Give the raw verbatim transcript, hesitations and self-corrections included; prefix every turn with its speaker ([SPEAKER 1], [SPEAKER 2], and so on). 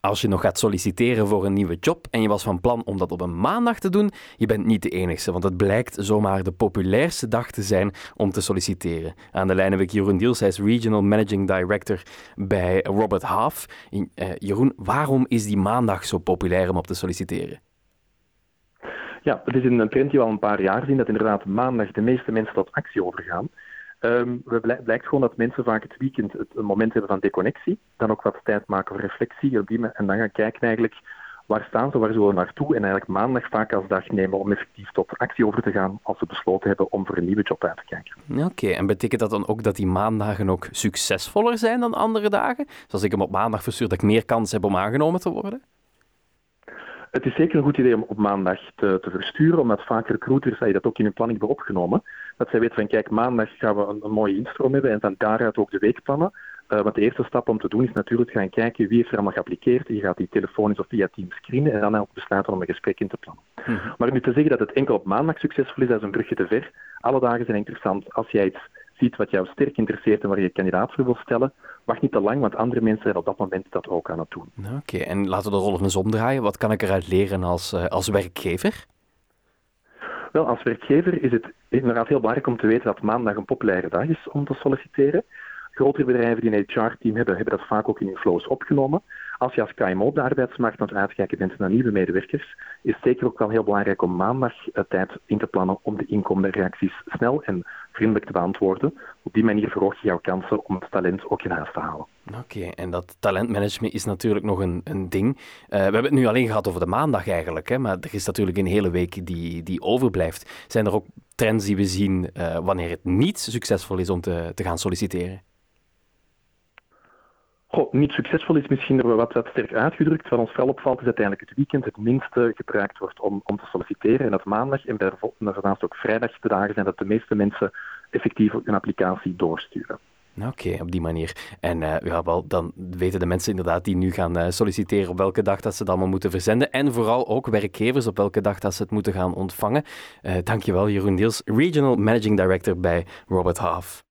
[SPEAKER 1] Als je nog gaat solliciteren voor een nieuwe job en je was van plan om dat op een maandag te doen, je bent niet de enigste, want het blijkt zomaar de populairste dag te zijn om te solliciteren. Aan de lijn heb ik Jeroen Diels, hij is Regional Managing Director bij Robert Half. Uh, Jeroen, waarom is die maandag zo populair om op te solliciteren?
[SPEAKER 2] Ja, het is een trend die we al een paar jaar zien, dat inderdaad maandag de meeste mensen tot actie overgaan. Um, het blijkt gewoon dat mensen vaak het weekend het, een moment hebben van deconnectie, dan ook wat tijd maken voor reflectie op die, en dan gaan kijken eigenlijk waar staan ze, waar zullen we naartoe en eigenlijk maandag vaak als dag nemen om effectief tot actie over te gaan als ze besloten hebben om voor een nieuwe job uit te kijken.
[SPEAKER 1] Oké, okay, en betekent dat dan ook dat die maandagen ook succesvoller zijn dan andere dagen? Dus als ik hem op maandag verstuur, dat ik meer kans heb om aangenomen te worden?
[SPEAKER 2] Het is zeker een goed idee om op maandag te, te versturen, omdat vaak recruiters die dat ook in hun planning hebben opgenomen. Dat zij weten van, kijk, maandag gaan we een, een mooie instroom hebben en van daaruit ook de week plannen. Uh, want de eerste stap om te doen is natuurlijk gaan kijken wie heeft er allemaal geappliqueerd. Je gaat die telefonisch of via Teams screenen en dan ook besluiten om een gesprek in te plannen. Mm-hmm. Maar nu te zeggen dat het enkel op maandag succesvol is, dat is een brugje te ver. Alle dagen zijn interessant. Als jij iets ziet wat jou sterk interesseert en waar je kandidaat voor wil stellen, wacht niet te lang, want andere mensen zijn op dat moment dat ook aan het doen.
[SPEAKER 1] Oké, okay, en laten we de rol eens omdraaien. Wat kan ik eruit leren als, uh, als werkgever?
[SPEAKER 2] Wel, als werkgever is het inderdaad heel belangrijk om te weten dat maandag een populaire dag is om te solliciteren. Grotere bedrijven die een H R-team hebben, hebben dat vaak ook in hun flows opgenomen. Als je als K M O op de arbeidsmarkt aan het uitkijken bent naar nieuwe medewerkers, is het zeker ook wel heel belangrijk om maandag uh, tijd in te plannen om de inkomende reacties snel en vriendelijk te beantwoorden. Op die manier verhoog je jouw kansen om het talent ook in huis te halen.
[SPEAKER 1] Oké, okay, en dat talentmanagement is natuurlijk nog een, een ding. Uh, we hebben het nu alleen gehad over de maandag eigenlijk, hè, maar er is natuurlijk een hele week die, die overblijft. Zijn er ook trends die we zien uh, wanneer het niet succesvol is om te, te gaan solliciteren?
[SPEAKER 2] Goh, niet succesvol is misschien wat, wat sterk uitgedrukt. Wat ons vooral opvalt is uiteindelijk het weekend het minste gebruikt wordt om, om te solliciteren. En dat maandag en daarnaast ook vrijdag de dagen zijn dat de meeste mensen effectief een applicatie doorsturen.
[SPEAKER 1] Oké, okay, op die manier. En uh, ja, wel, dan weten de mensen inderdaad die nu gaan uh, solliciteren op welke dag dat ze het allemaal moeten verzenden. En vooral ook werkgevers op welke dag dat ze het moeten gaan ontvangen. Uh, dankjewel, Jeroen Diels, Regional Managing Director bij Robert Half.